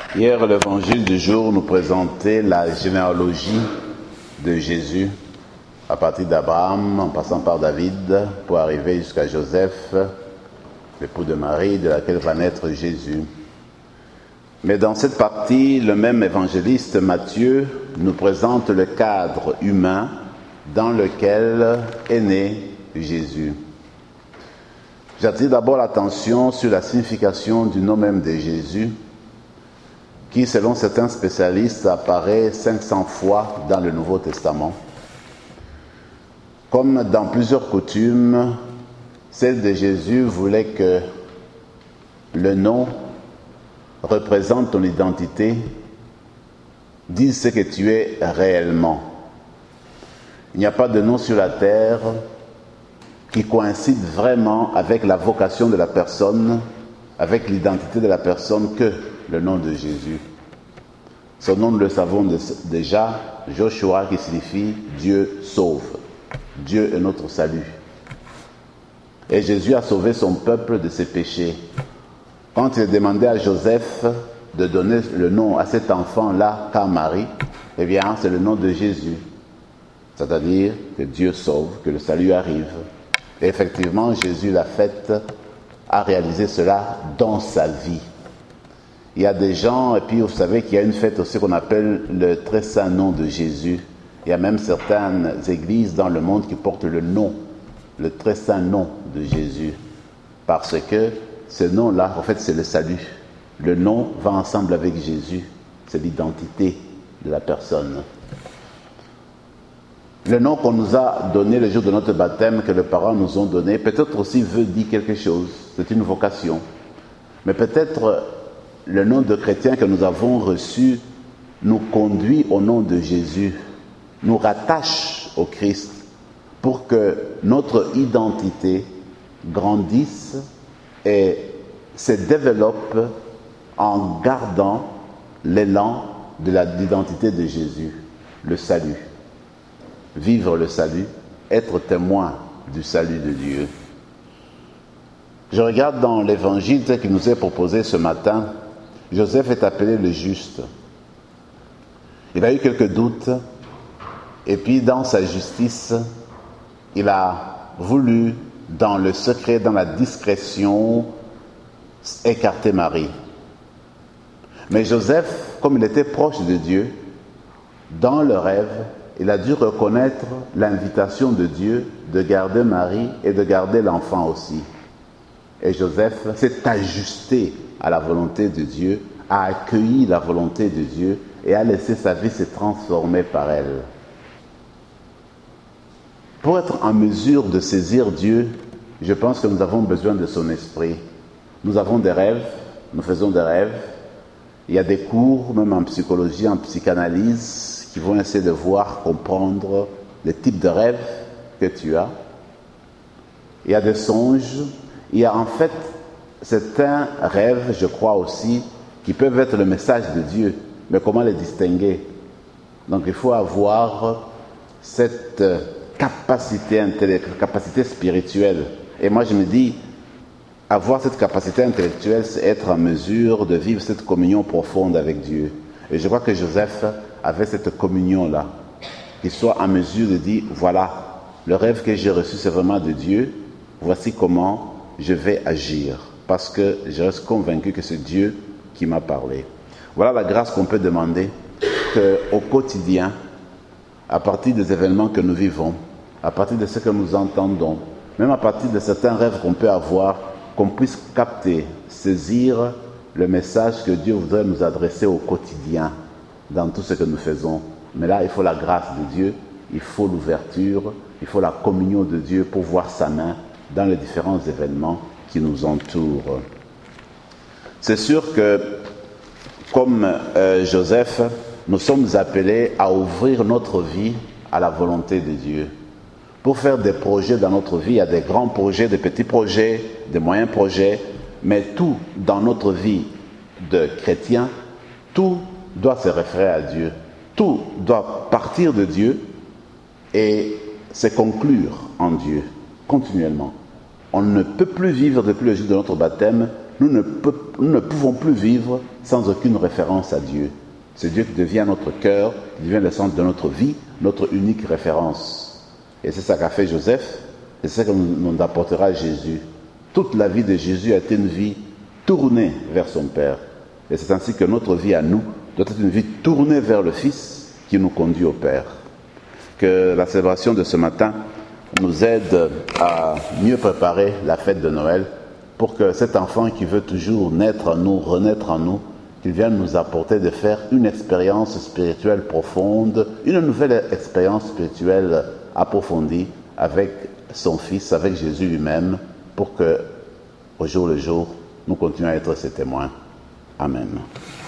Hier, l'évangile du jour nous présentait la généalogie de Jésus, à partir d'Abraham, en passant par David, pour arriver jusqu'à Joseph, l'époux de Marie, de laquelle va naître Jésus. Mais dans cette partie, le même évangéliste Matthieu nous présente le cadre humain dans lequel est né Jésus. J'attire d'abord l'attention sur la signification du nom même de Jésus, qui, selon certains spécialistes, apparaît 500 fois dans le Nouveau Testament. Comme dans plusieurs coutumes, celle de Jésus voulait que le nom représente ton identité, dise ce que tu es réellement. Il n'y a pas de nom sur la terre qui coïncide vraiment avec la vocation de la personne, avec l'identité de la personne, que le nom de Jésus. Son nom, nous le savons déjà, Joshua, qui signifie Dieu sauve. Dieu est notre salut. Et Jésus a sauvé son peuple de ses péchés. Quand il demandait à Joseph de donner le nom à cet enfant-là qu'à Marie, eh bien, c'est le nom de Jésus. C'est-à-dire que Dieu sauve, que le salut arrive. Et effectivement, Jésus l'a fait, a réalisé cela dans sa vie. Il y a des gens, et puis vous savez qu'il y a une fête aussi qu'on appelle le très saint nom de Jésus. Il y a même certaines églises dans le monde qui portent le nom, le très saint nom de Jésus. Parce que ce nom-là, en fait, c'est le salut. Le nom va ensemble avec Jésus. C'est l'identité de la personne. Le nom qu'on nous a donné le jour de notre baptême, que les parents nous ont donné, peut-être aussi veut dire quelque chose. C'est une vocation. Mais peut-être le nom de chrétien que nous avons reçu nous conduit au nom de Jésus, nous rattache au Christ pour que notre identité grandisse et se développe en gardant l'élan de l'identité de Jésus, le salut. Vivre le salut, être témoin du salut de Dieu. Je regarde dans l'évangile tel qu'il nous est proposé ce matin, Joseph est appelé le juste. Il a eu quelques doutes, et puis dans sa justice, il a voulu, dans le secret, dans la discrétion, écarter Marie. Mais Joseph, comme il était proche de Dieu, dans le rêve, il a dû reconnaître l'invitation de Dieu de garder Marie et de garder l'enfant aussi. Et Joseph s'est ajusté à la volonté de Dieu, a accueilli la volonté de Dieu et a laissé sa vie se transformer par elle. Pour être en mesure de saisir Dieu, je pense que nous avons besoin de son esprit. Nous avons des rêves, nous faisons des rêves. Il y a des cours, même en psychologie, en psychanalyse, qui vont essayer de voir, comprendre les types de rêves que tu as. Il y a des songes. Il y a en fait certains rêves, je crois aussi, qui peuvent être le message de Dieu. Mais comment les distinguer? Donc il faut avoir cette capacité intellectuelle, capacité spirituelle. Et moi je me dis, avoir cette capacité intellectuelle, c'est être en mesure de vivre cette communion profonde avec Dieu. Et je crois que Joseph avait cette communion-là. Qu'il soit en mesure de dire, voilà, le rêve que j'ai reçu, c'est vraiment de Dieu. Voici comment je vais agir. Parce que je reste convaincu que c'est Dieu qui m'a parlé. Voilà la grâce qu'on peut demander, qu'au quotidien, à partir des événements que nous vivons, à partir de ce que nous entendons, même à partir de certains rêves qu'on peut avoir, qu'on puisse capter, saisir le message que Dieu voudrait nous adresser au quotidien, dans tout ce que nous faisons. Mais là, il faut la grâce de Dieu, il faut l'ouverture, il faut la communion de Dieu pour voir sa main dans les différents événements qui nous entourent. C'est sûr que, comme Joseph, nous sommes appelés à ouvrir notre vie à la volonté de Dieu. Pour faire des projets dans notre vie, il y a des grands projets, des petits projets, des moyens projets, mais tout dans notre vie de chrétien, tout doit se référer à Dieu. Tout doit partir de Dieu et se conclure en Dieu, continuellement. On ne peut plus vivre depuis le jour de notre baptême nous ne pouvons plus vivre sans aucune référence à Dieu. C'est Dieu qui devient notre cœur, qui devient le centre de notre vie, notre unique référence. Et c'est ça qu'a fait Joseph, et c'est ça que nous apportera Jésus. Toute la vie de Jésus a été une vie tournée vers son Père. Et c'est ainsi que notre vie à nous doit être une vie tournée vers le Fils qui nous conduit au Père. Que la célébration de ce matin nous aide à mieux préparer la fête de Noël pour que cet enfant qui veut toujours naître en nous, renaître en nous, qu'il vienne nous apporter de faire une expérience spirituelle profonde, une nouvelle expérience spirituelle approfondie avec son Fils, avec Jésus lui-même, pour que, au jour le jour, nous continuions à être ses témoins. Amen.